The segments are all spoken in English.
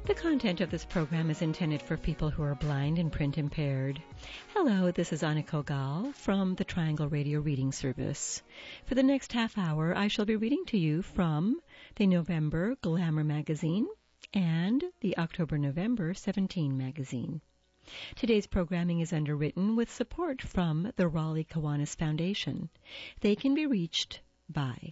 The content of this program is intended for people who are blind and print impaired. Hello, this is Aniko Gal from the Triangle Radio Reading Service. For the next half hour, I shall be reading to you from the November Glamour magazine and the October-November 17 magazine. Today's programming is underwritten with support from the Raleigh Kiwanis Foundation. They can be reached by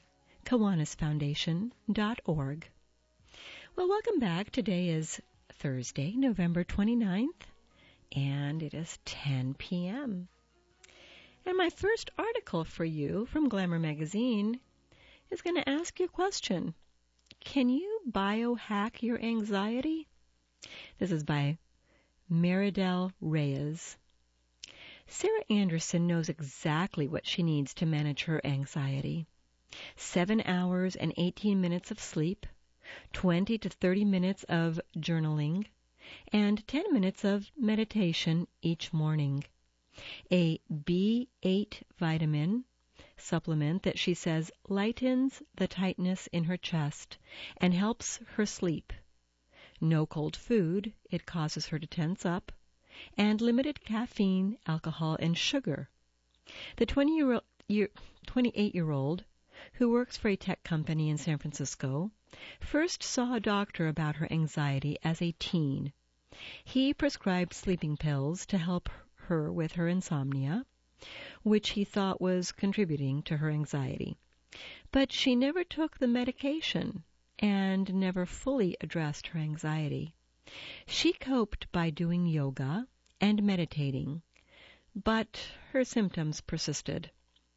kiwanisfoundation.org. Well, welcome back. Today is Thursday, November 29th, and it is 10 p.m. And my first article for you from Glamour magazine is going to ask you a question. Can you biohack your anxiety? This is by Meridel Reyes. Sarah Anderson knows exactly what she needs to manage her anxiety. 7 hours and 18 minutes of sleep, 20 to 30 minutes of journaling, and 10 minutes of meditation each morning. A B8 vitamin supplement that she says lightens the tightness in her chest and helps her sleep. No cold food, it causes her to tense up, and limited caffeine, alcohol, and sugar. The 28-year-old, who works for a tech company in San Francisco, first saw a doctor about her anxiety as a teen. He prescribed sleeping pills to help her with her insomnia, which he thought was contributing to her anxiety. But she never took the medication and never fully addressed her anxiety. She coped by doing yoga and meditating, but her symptoms persisted.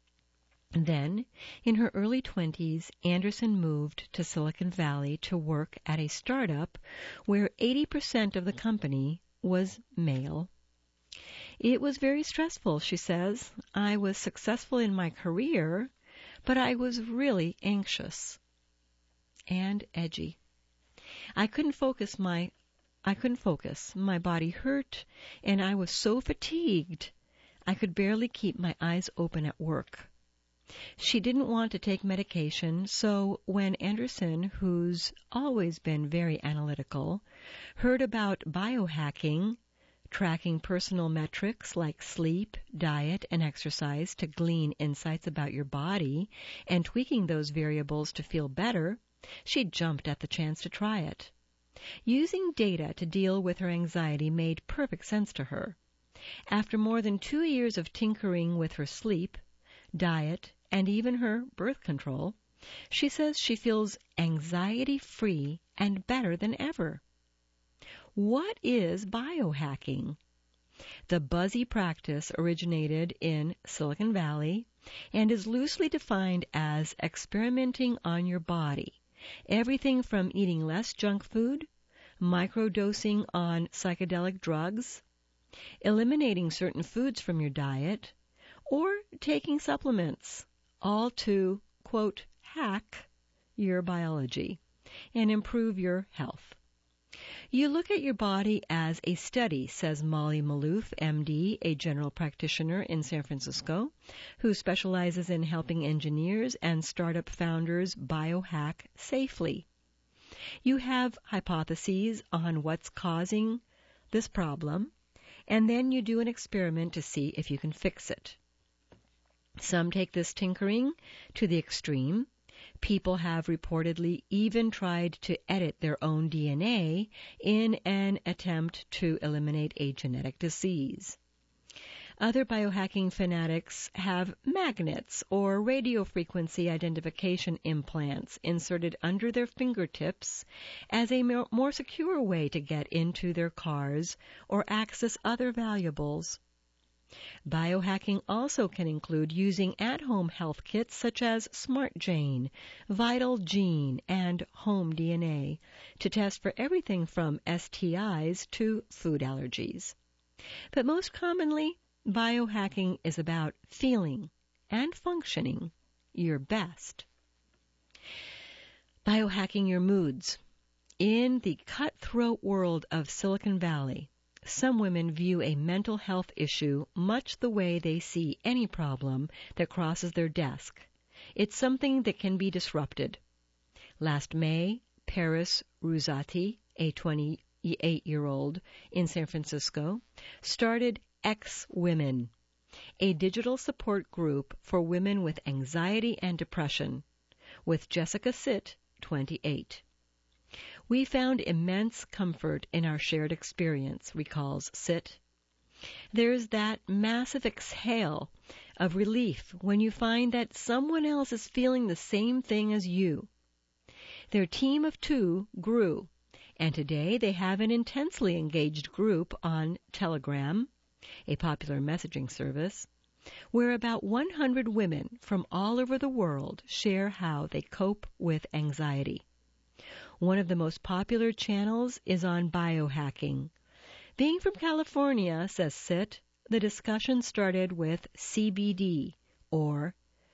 Then, in her early 20s, Anderson moved to Silicon Valley to work at a startup where 80% of the company was male. It was very stressful, she says. I was successful in my career, but I was really anxious and edgy. I couldn't focus. My body hurt, and I was so fatigued I could barely keep my eyes open at work. She didn't want to take medication, so when Anderson, who's always been very analytical, heard about biohacking, tracking personal metrics like sleep, diet, and exercise to glean insights about your body, and tweaking those variables to feel better, she jumped at the chance to try it. Using data to deal with her anxiety made perfect sense to her. After more than 2 years of tinkering with her sleep, diet, and even her birth control, she says she feels anxiety-free and better than ever. What is biohacking? The buzzy practice originated in Silicon Valley and is loosely defined as experimenting on your body. Everything from eating less junk food, microdosing on psychedelic drugs, eliminating certain foods from your diet, or taking supplements, all to, quote, hack your biology and improve your health. You look at your body as a study, says Molly Maloof, MD, a general practitioner in San Francisco, who specializes in helping engineers and startup founders biohack safely. You have hypotheses on what's causing this problem, and then you do an experiment to see if you can fix it. Some take this tinkering to the extreme. People have reportedly even tried to edit their own DNA in an attempt to eliminate a genetic disease. Other biohacking fanatics have magnets or radiofrequency identification implants inserted under their fingertips as a more secure way to get into their cars or access other valuables. Biohacking also can include using at-home health kits such as SmartGene, Vital Gene, and Home DNA to test for everything from STIs to food allergies. But most commonly, biohacking is about feeling and functioning your best. Biohacking your moods. In the cutthroat world of Silicon Valley, some women view a mental health issue much the way they see any problem that crosses their desk. It's something that can be disrupted. Last May, Paris Ruzati, a 28-year-old in San Francisco, started X Women, a digital support group for women with anxiety and depression, with Jessica Sitt, 28. We found immense comfort in our shared experience, recalls Sitt. There's that massive exhale of relief when you find that someone else is feeling the same thing as you. Their team of 2 grew, and today they have an intensely engaged group on Telegram, a popular messaging service, where about 100 women from all over the world share how they cope with anxiety. One of the most popular channels is on biohacking. Being from California, says Sitt, the discussion started with CBD, or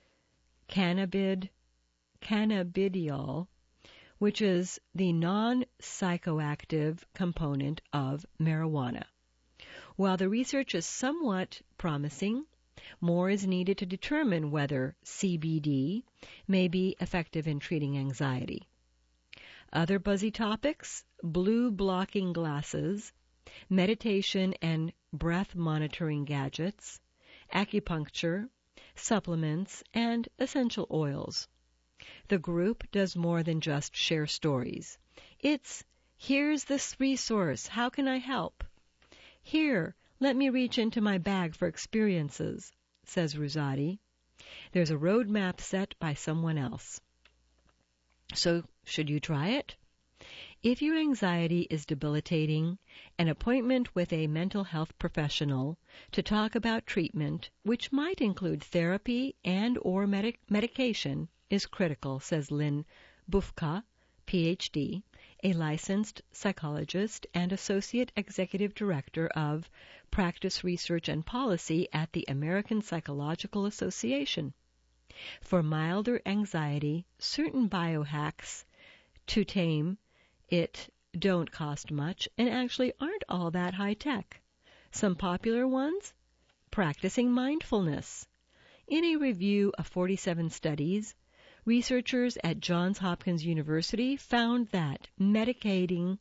cannabidiol, which is the non-psychoactive component of marijuana. While the research is somewhat promising, more is needed to determine whether CBD may be effective in treating anxiety. Other buzzy topics: blue blocking glasses, meditation and breath monitoring gadgets, acupuncture, supplements, and essential oils. The group does more than just share stories. It's, here's this resource, how can I help? Here, let me reach into my bag for experiences, says Ruzadi. There's a roadmap set by someone else. So, should you try it? If your anxiety is debilitating, an appointment with a mental health professional to talk about treatment, which might include therapy and or medication, is critical, says Lynn Bufka, Ph.D., a licensed psychologist and Associate Executive Director of Practice Research and Policy at the American Psychological Association. For milder anxiety, certain biohacks to tame it don't cost much and actually aren't all that high-tech. Some popular ones? Practicing mindfulness. In a review of 47 studies, researchers at Johns Hopkins University found that meditating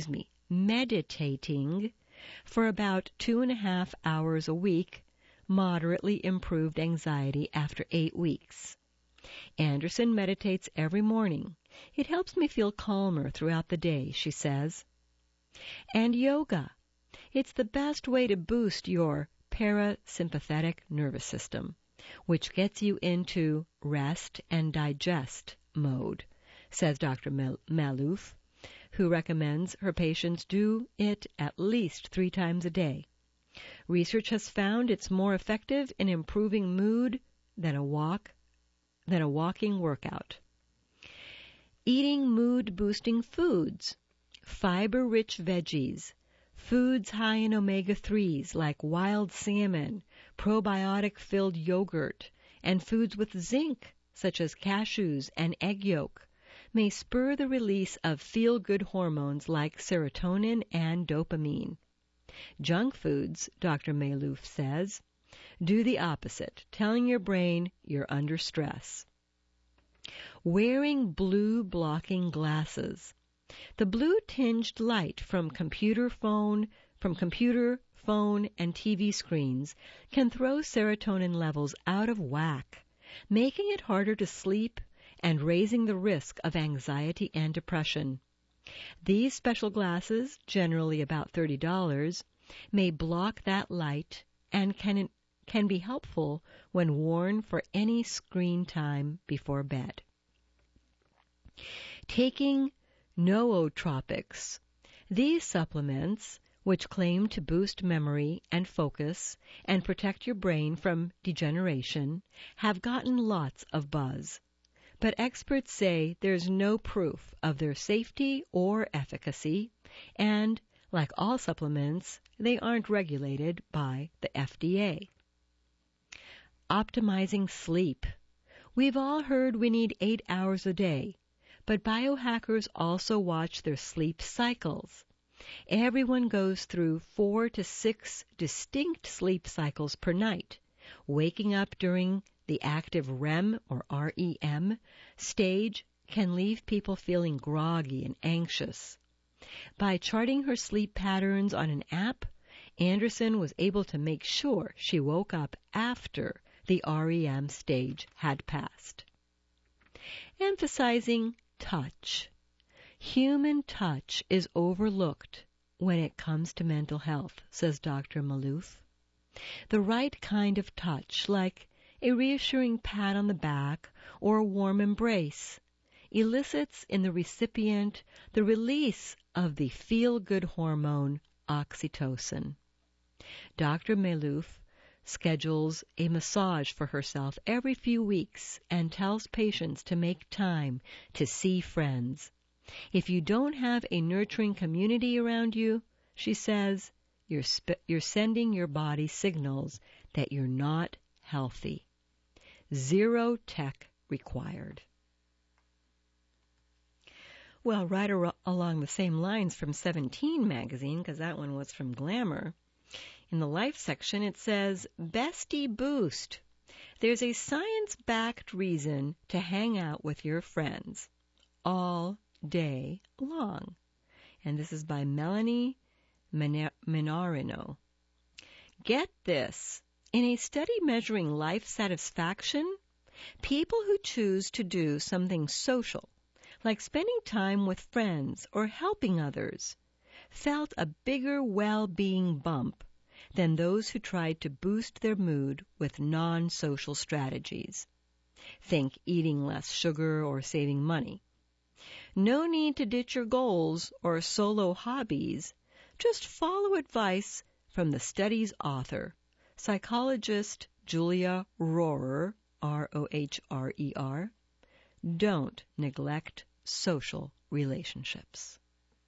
for about 2.5 hours a week moderately improved anxiety after 8 weeks. Anderson meditates every morning. It helps me feel calmer throughout the day, she says. And yoga. It's the best way to boost your parasympathetic nervous system, which gets you into rest and digest mode, says Dr. Malouf, who recommends her patients do it at least 3 times a day. Research has found it's more effective in improving mood than a walking workout. Eating mood-boosting foods, fiber-rich veggies, foods high in omega-3s like wild salmon, probiotic-filled yogurt, and foods with zinc such as cashews and egg yolk may spur the release of feel-good hormones like serotonin and dopamine. Junk foods, Dr. Malouf says, do the opposite, telling your brain you're under stress. Wearing blue blocking glasses. The blue-tinged light from computer, phone, and TV screens can throw serotonin levels out of whack, making it harder to sleep and raising the risk of anxiety and depression. These special glasses, generally about $30, may block that light and can be helpful when worn for any screen time before bed. Taking nootropics. These supplements, which claim to boost memory and focus and protect your brain from degeneration, have gotten lots of buzz. But experts say there's no proof of their safety or efficacy, and, like all supplements, they aren't regulated by the FDA. Optimizing sleep. We've all heard we need 8 hours a day, but biohackers also watch their sleep cycles. Everyone goes through 4 to 6 distinct sleep cycles per night, waking up during the active REM or REM stage can leave people feeling groggy and anxious. By charting her sleep patterns on an app, Anderson was able to make sure she woke up after the REM stage had passed. Emphasizing touch. Human touch is overlooked when it comes to mental health, says Dr. Maloof. The right kind of touch, like a reassuring pat on the back or a warm embrace, elicits in the recipient the release of the feel-good hormone oxytocin. Dr. Maloof schedules a massage for herself every few weeks and tells patients to make time to see friends. If you don't have a nurturing community around you, she says, you're sending your body signals that you're not healthy. Zero tech required. Well, right along the same lines from 17 magazine, because that one was from Glamour, in the Life section it says, Bestie Boost. There's a science-backed reason to hang out with your friends all day long. And this is by Melanie Minarino. Get this. In a study measuring life satisfaction, people who choose to do something social, like spending time with friends or helping others, felt a bigger well-being bump than those who tried to boost their mood with non-social strategies. Think eating less sugar or saving money. No need to ditch your goals or solo hobbies. Just follow advice from the study's author, psychologist Julia Rohrer, R-O-H-R-E-R. Don't neglect social relationships.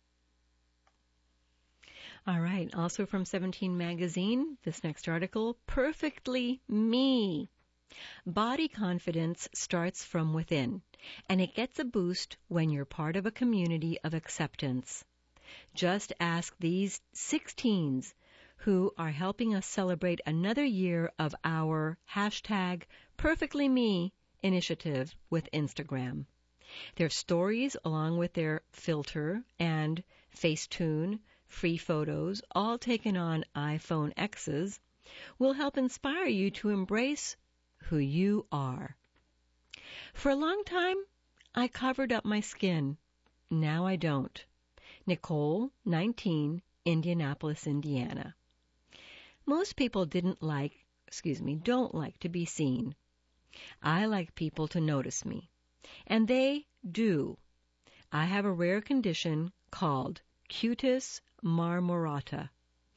All right, also from 17 magazine, this next article, Perfectly Me. Body confidence starts from within, and it gets a boost when you're part of a community of acceptance. Just ask these 16s who are helping us celebrate another year of our #PerfectlyMe initiative with Instagram. Their stories, along with their filter and Facetune free photos, all taken on iPhone X's, will help inspire you to embrace who you are. For a long time, I covered up my skin. Now I don't. Nicole, 19, Indianapolis, Indiana. Most people don't like to be seen. I like people to notice me. And they do. I have a rare condition called cutis marmorata,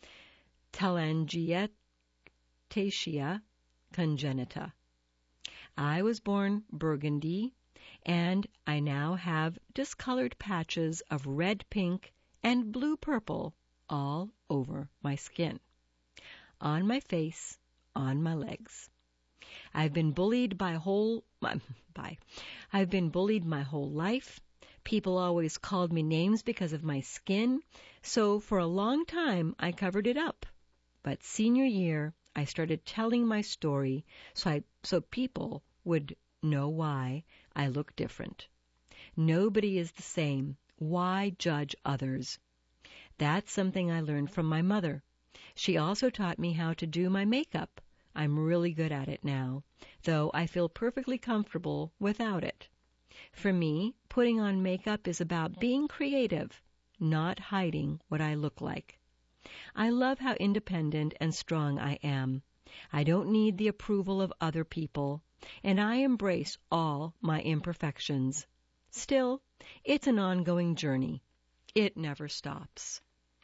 telangiectasia congenita. I was born burgundy, and I now have discolored patches of red-pink and blue-purple all over my skin, on my face, on my legs. I've been bullied my whole life. People always called me names because of my skin, so for a long time I covered it up. But senior year, I started telling my story so people would know why I look different. Nobody is the same. Why judge others? That's something I learned from my mother. She also taught me how to do my makeup. I'm really good at it now, though I feel perfectly comfortable without it. For me, putting on makeup is about being creative, not hiding what I look like. I love how independent and strong I am. I don't need the approval of other people, and I embrace all my imperfections. Still, it's an ongoing journey. It never stops.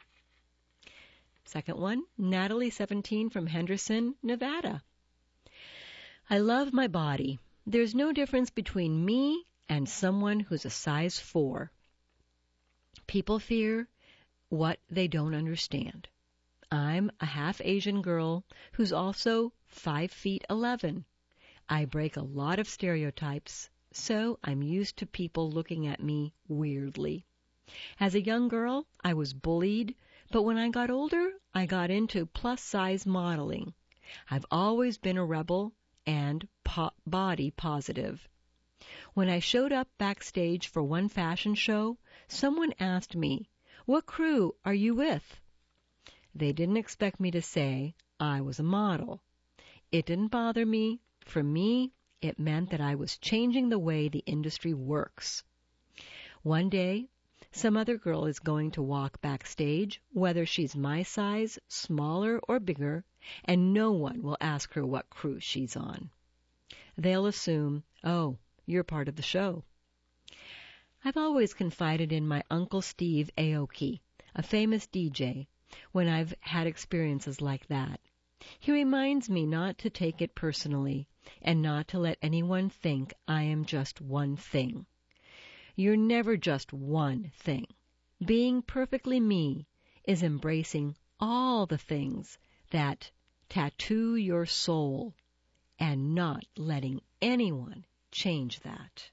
Second one, Natalie, 17, from Henderson, Nevada. I love my body. There's no difference between me and someone who's a size 4. People fear what they don't understand. I'm a half-Asian girl who's also 5'11". I break a lot of stereotypes, so I'm used to people looking at me weirdly. As a young girl, I was bullied, but when I got older, I got into plus-size modeling. I've always been a rebel and body positive. When I showed up backstage for one fashion show, someone asked me, "What crew are you with?" They didn't expect me to say I was a model. It didn't bother me. For me, it meant that I was changing the way the industry works. One day, some other girl is going to walk backstage, whether she's my size, smaller or bigger, and no one will ask her what crew she's on. They'll assume, oh, you're part of the show. I've always confided in my Uncle Steve Aoki, a famous DJ, when I've had experiences like that. He reminds me not to take it personally and not to let anyone think I am just one thing. You're never just one thing. Being perfectly me is embracing all the things that tattoo your soul and not letting anyone change that.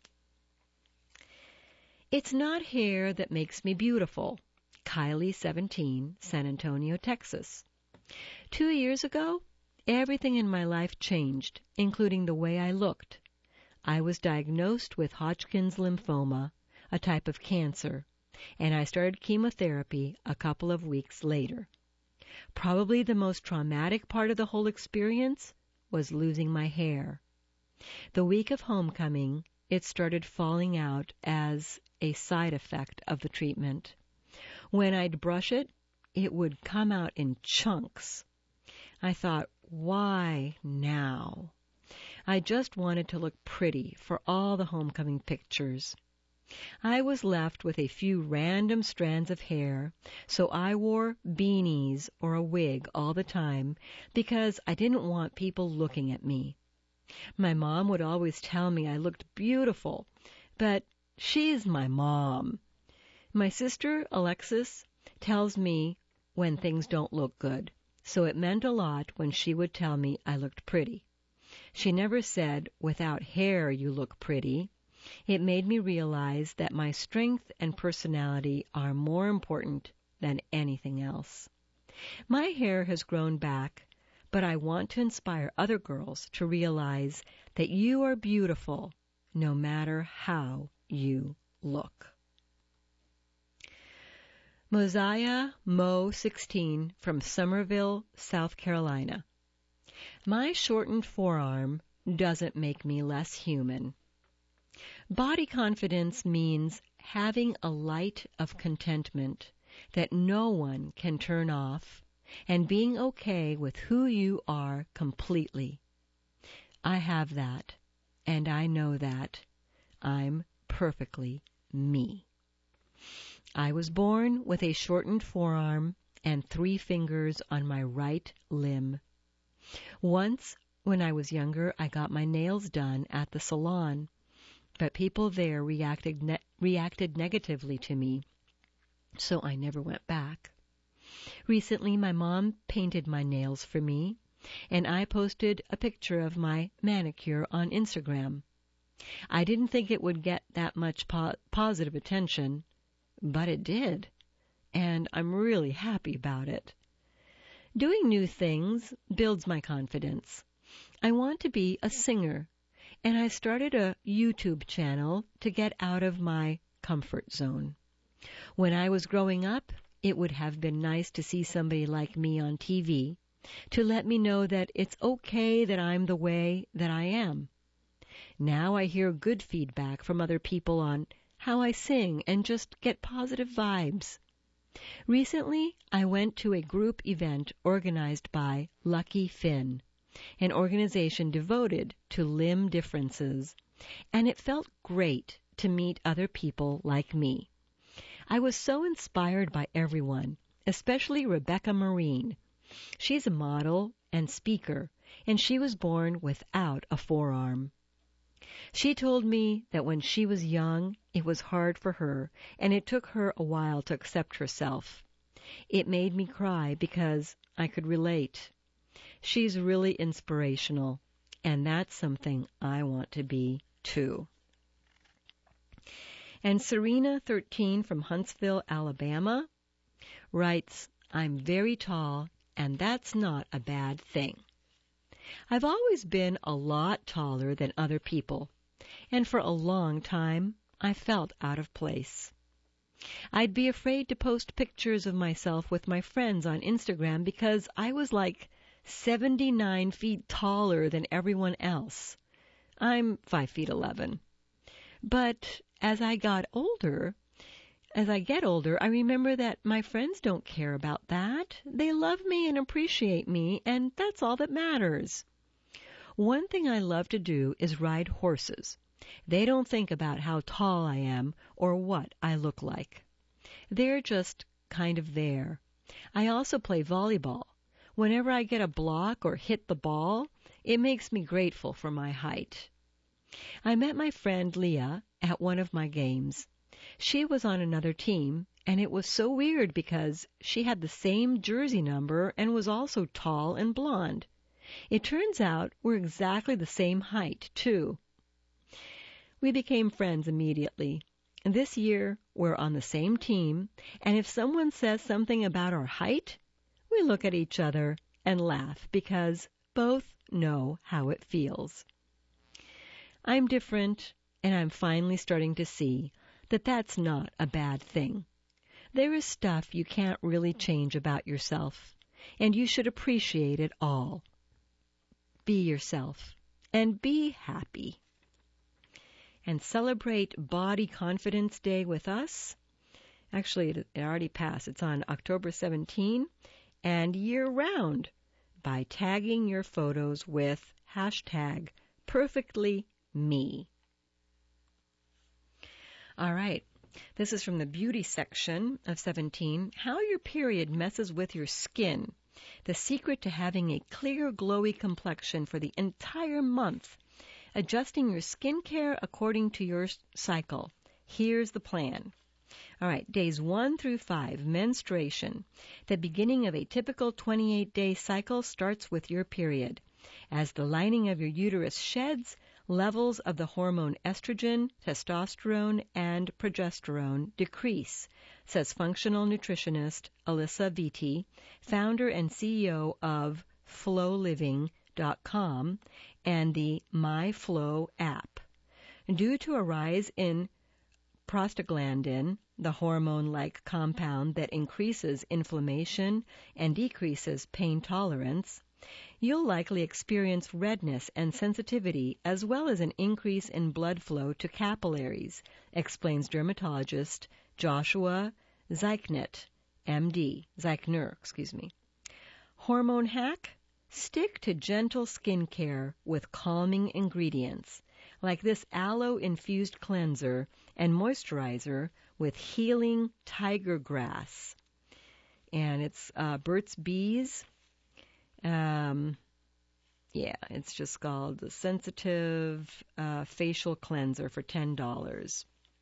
It's not hair that makes me beautiful. Kylie, 17, San Antonio, Texas. 2 years ago, everything in my life changed, including the way I looked. I was diagnosed with Hodgkin's lymphoma, a type of cancer, and I started chemotherapy a couple of weeks later. Probably the most traumatic part of the whole experience was losing my hair. The week of homecoming, it started falling out as a side effect of the treatment. When I'd brush it, it would come out in chunks. I thought, why now? I just wanted to look pretty for all the homecoming pictures. I was left with a few random strands of hair, so I wore beanies or a wig all the time because I didn't want people looking at me. My mom would always tell me I looked beautiful, but she's my mom. My sister, Alexis, tells me when things don't look good, so it meant a lot when she would tell me I looked pretty. She never said, without hair you look pretty. It made me realize that my strength and personality are more important than anything else. My hair has grown back, but I want to inspire other girls to realize that you are beautiful no matter how you look. Mosiah Mo 16 from Summerville, South Carolina. My shortened forearm doesn't make me less human. Body confidence means having a light of contentment that no one can turn off and being okay with who you are completely. I have that, and I know that. I'm perfectly me. I was born with a shortened forearm and 3 fingers on my right limb. Once, when I was younger, I got my nails done at the salon, but people there reacted negatively to me, so I never went back. Recently, my mom painted my nails for me, and I posted a picture of my manicure on Instagram. I didn't think it would get that much positive attention, but it did, and I'm really happy about it. Doing new things builds my confidence. I want to be a singer, and I started a YouTube channel to get out of my comfort zone. When I was growing up, it would have been nice to see somebody like me on TV to let me know that it's okay that I'm the way that I am. Now I hear good feedback from other people on how I sing and just get positive vibes. Recently, I went to a group event organized by Lucky Finn, an organization devoted to limb differences, and it felt great to meet other people like me. I was so inspired by everyone, especially Rebecca Marine. She's a model and speaker, and she was born without a forearm. She told me that when she was young, it was hard for her, and it took her a while to accept herself. It made me cry because I could relate. She's really inspirational, and that's something I want to be too. And Serena, 13, from Huntsville, Alabama, writes, I'm very tall, and that's not a bad thing. I've always been a lot taller than other people, and for a long time I felt out of place. I'd be afraid to post pictures of myself with my friends on Instagram because I was like 79 feet taller than everyone else. I'm 5 feet 11. But as I get older, I remember that my friends don't care about that. They love me and appreciate me, and that's all that matters. One thing I love to do is ride horses. They don't think about how tall I am or what I look like. They're just kind of there. I also play volleyball. Whenever I get a block or hit the ball, it makes me grateful for my height. I met my friend Leah at one of my games. She was on another team, and it was so weird because she had the same jersey number and was also tall and blonde. It turns out we're exactly the same height, too. We became friends immediately. This year, we're on the same team, and if someone says something about our height, we look at each other and laugh because both know how it feels. I'm different, and I'm finally starting to see that that's not a bad thing. There is stuff you can't really change about yourself, and you should appreciate it all. Be yourself, and be happy. And celebrate Body Confidence Day with us. Actually, it already passed. It's on October 17 and year-round by tagging your photos with hashtag #PerfectlyMe. All right. This is from the beauty section of 17. How your period messes with your skin. The secret to having a clear, glowy complexion for the entire month. Adjusting your skincare according to your cycle. Here's the plan. All right, days 1 through 5, menstruation. The beginning of a typical 28-day cycle starts with your period. As the lining of your uterus sheds, levels of the hormone estrogen, testosterone, and progesterone decrease, says functional nutritionist Alyssa Vitti, founder and CEO of FlowLiving.com and the MyFlow app. Due to a rise in prostaglandin, the hormone-like compound that increases inflammation and decreases pain tolerance, you'll likely experience redness and sensitivity as well as an increase in blood flow to capillaries, explains dermatologist Joshua Zeichner, MD. Hormone hack? Stick to gentle skincare with calming ingredients, like this aloe-infused cleanser and moisturizer with healing tiger grass. And it's Burt's Bees. It's just called the Sensitive Facial Cleanser for $10.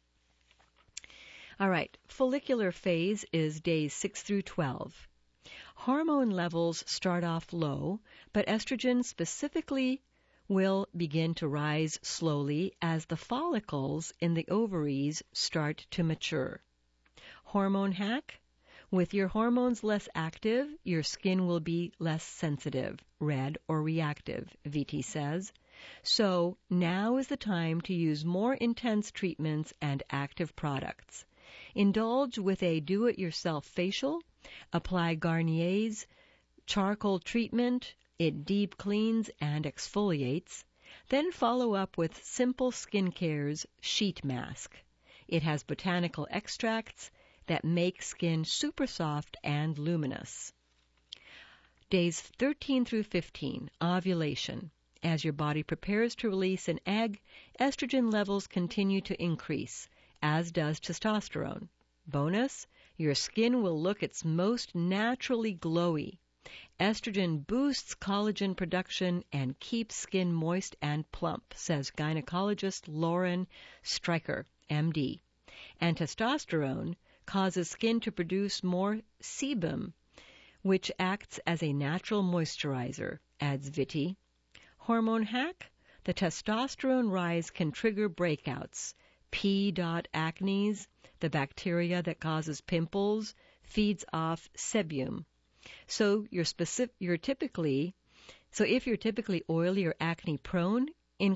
All right, follicular phase is days 6 through 12. Hormone levels start off low, but estrogen specifically will begin to rise slowly as the follicles in the ovaries start to mature. Hormone hack? With your hormones less active, your skin will be less sensitive, red, or reactive, Vitti says. So now is the time to use more intense treatments and active products. Indulge with a do-it-yourself facial. Apply Garnier's charcoal treatment. It deep cleans and exfoliates. Then follow up with Simple Skincare's sheet mask. It has botanical extracts that make skin super soft and luminous. Days 13 through 15, ovulation. As your body prepares to release an egg, estrogen levels continue to increase, as does testosterone. Bonus, your skin will look its most naturally glowy. Estrogen boosts collagen production and keeps skin moist and plump, says gynecologist Lauren Stryker, MD. And testosterone causes skin to produce more sebum, which acts as a natural moisturizer, adds Vitti. Hormone hack? The testosterone rise can trigger breakouts. P. acnes, the bacteria that causes pimples, feeds off sebum. So if you're typically oily or acne prone,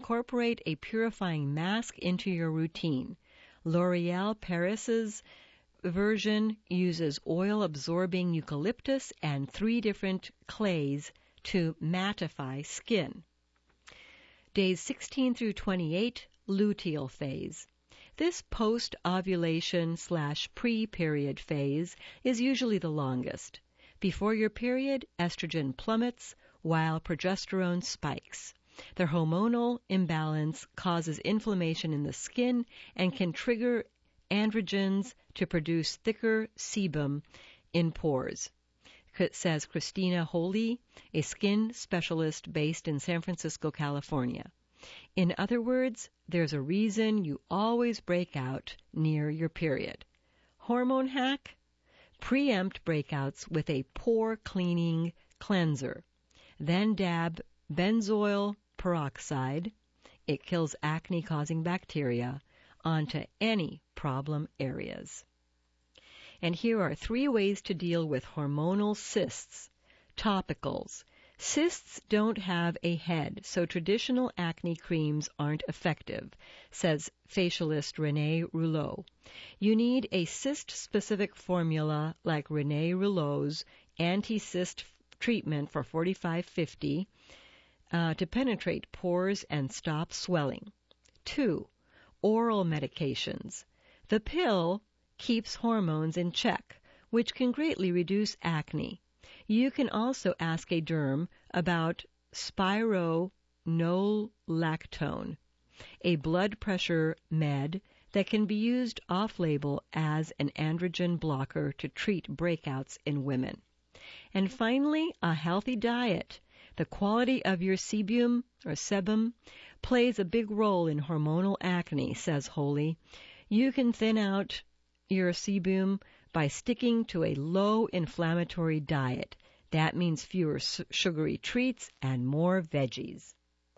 incorporate a purifying mask into your routine. L'Oreal Paris's version uses oil-absorbing eucalyptus and 3 different clays to mattify skin. Days 16 through 28, luteal phase. This post-ovulation/pre-period phase is usually the longest. Before your period, estrogen plummets while progesterone spikes. The hormonal imbalance causes inflammation in the skin and can trigger androgens to produce thicker sebum in pores, says Christina Holy, a skin specialist based in San Francisco, California. In other words, there's a reason you always break out near your period. Hormone hack? Preempt breakouts with a pore cleaning cleanser. Then dab benzoyl peroxide, it kills acne-causing bacteria, onto any problem areas. And here are 3 ways to deal with hormonal cysts. Topicals. Cysts don't have a head, so traditional acne creams aren't effective, says facialist Renee Rouleau. You need a cyst-specific formula like Renee Rouleau's anti-cyst treatment for 45-50 to penetrate pores and stop swelling. 2. Oral medications. The pill keeps hormones in check, which can greatly reduce acne. You can also ask a derm about spironolactone, a blood pressure med that can be used off-label as an androgen blocker to treat breakouts in women. And finally, a healthy diet. The quality of your sebum plays a big role in hormonal acne, says Holy. You can thin out your sebum by sticking to a low-inflammatory diet. That means fewer sugary treats and more veggies.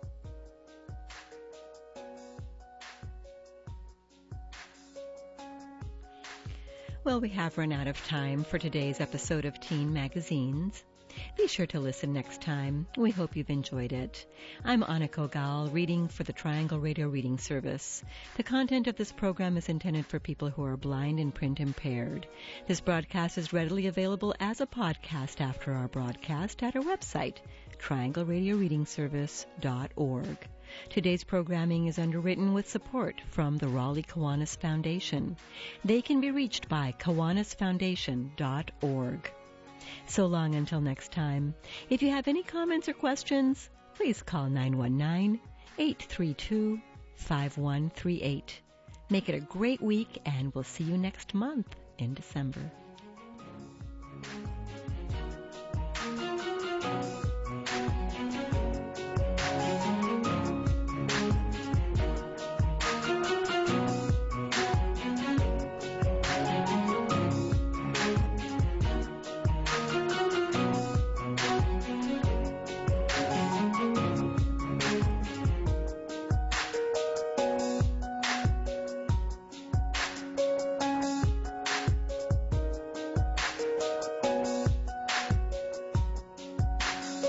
Well, we have run out of time for today's episode of Teen Magazines. Be sure to listen next time. We hope you've enjoyed it. I'm Annika Gal, reading for the Triangle Radio Reading Service. The content of this program is intended for people who are blind and print impaired. This broadcast is readily available as a podcast after our broadcast at our website, triangleradioreadingservice.org. Today's programming is underwritten with support from the Raleigh Kiwanis Foundation. They can be reached by kiwanisfoundation.org. So long until next time. If you have any comments or questions, please call 919-832-5138. Make it a great week, and we'll see you next month in December.